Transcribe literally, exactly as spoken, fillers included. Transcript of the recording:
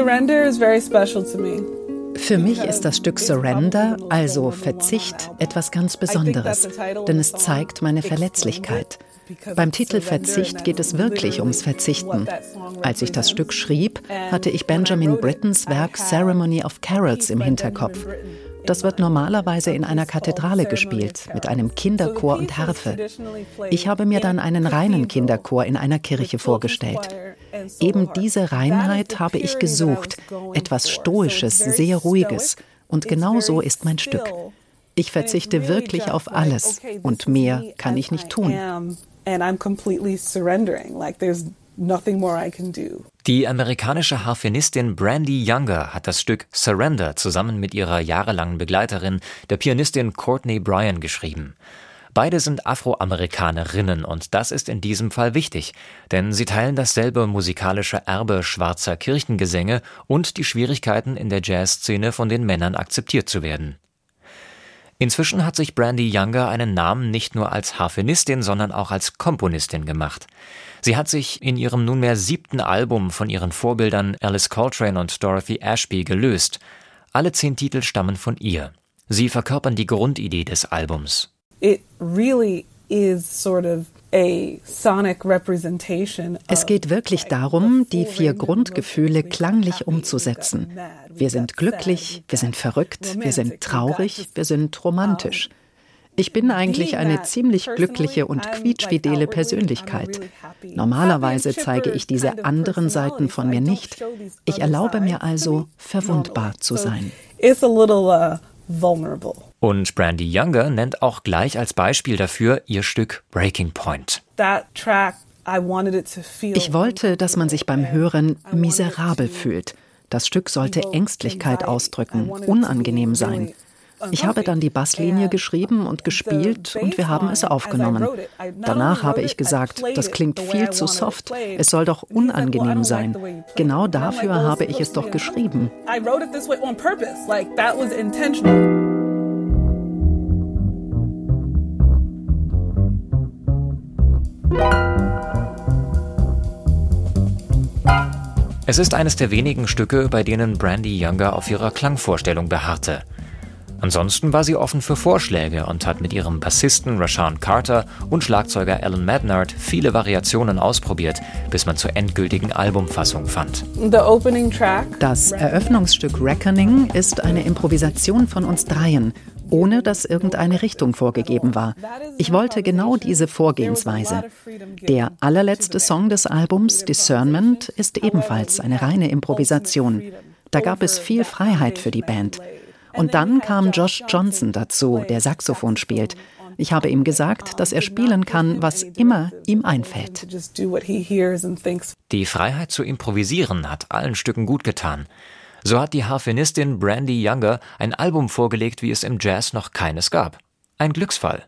Surrender is very special to me. Für mich ist das Stück Surrender, also Verzicht, etwas ganz Besonderes, denn es zeigt meine Verletzlichkeit. Beim Titel Verzicht geht es wirklich ums Verzichten. Als ich das Stück schrieb, hatte ich Benjamin Brittens Werk Ceremony of Carols im Hinterkopf. Das wird normalerweise in einer Kathedrale gespielt, mit einem Kinderchor und Harfe. Ich habe mir dann einen reinen Kinderchor in einer Kirche vorgestellt. Eben diese Reinheit habe ich gesucht, etwas Stoisches, sehr Ruhiges. Und genau so ist mein Stück. Ich verzichte wirklich auf alles und mehr kann ich nicht tun. Die amerikanische Harfenistin Brandee Younger hat das Stück Surrender zusammen mit ihrer jahrelangen Begleiterin, der Pianistin Courtney Bryan, geschrieben. Beide sind Afroamerikanerinnen und das ist in diesem Fall wichtig, denn sie teilen dasselbe musikalische Erbe schwarzer Kirchengesänge und die Schwierigkeiten in der Jazzszene von den Männern akzeptiert zu werden. Inzwischen hat sich Brandee Younger einen Namen nicht nur als Harfenistin, sondern auch als Komponistin gemacht. Sie hat sich in ihrem nunmehr siebten Album von ihren Vorbildern Alice Coltrane und Dorothy Ashby gelöst. Alle zehn Titel stammen von ihr. Sie verkörpern die Grundidee des Albums. It really is sort of a sonic representation. Es geht wirklich darum, die vier Grundgefühle klanglich umzusetzen. Wir sind glücklich, wir sind verrückt, wir sind traurig, wir sind romantisch. Ich bin eigentlich eine ziemlich glückliche und quietschfidele Persönlichkeit. Normalerweise zeige ich diese anderen Seiten von mir nicht. Ich erlaube mir also, verwundbar zu sein. It's a little uh, vulnerable. Und Brandee Younger nennt auch gleich als Beispiel dafür ihr Stück Breaking Point. Ich wollte, dass man sich beim Hören miserabel fühlt. Das Stück sollte Ängstlichkeit ausdrücken, unangenehm sein. Ich habe dann die Basslinie geschrieben und gespielt und wir haben es aufgenommen. Danach habe ich gesagt, das klingt viel zu soft, es soll doch unangenehm sein. Genau dafür habe ich es doch geschrieben. Es ist eines der wenigen Stücke, bei denen Brandee Younger auf ihrer Klangvorstellung beharrte. Ansonsten war sie offen für Vorschläge und hat mit ihrem Bassisten Rashawn Carter und Schlagzeuger Alan Madnard viele Variationen ausprobiert, bis man zur endgültigen Albumfassung fand. Das Eröffnungsstück Reckoning ist eine Improvisation von uns dreien, ohne dass irgendeine Richtung vorgegeben war. Ich wollte genau diese Vorgehensweise. Der allerletzte Song des Albums, Discernment, ist ebenfalls eine reine Improvisation. Da gab es viel Freiheit für die Band. Und dann kam Josh Johnson dazu, der Saxophon spielt. Ich habe ihm gesagt, dass er spielen kann, was immer ihm einfällt. Die Freiheit zu improvisieren hat allen Stücken gut getan. So hat die Harfenistin Brandee Younger ein Album vorgelegt, wie es im Jazz noch keines gab. Ein Glücksfall.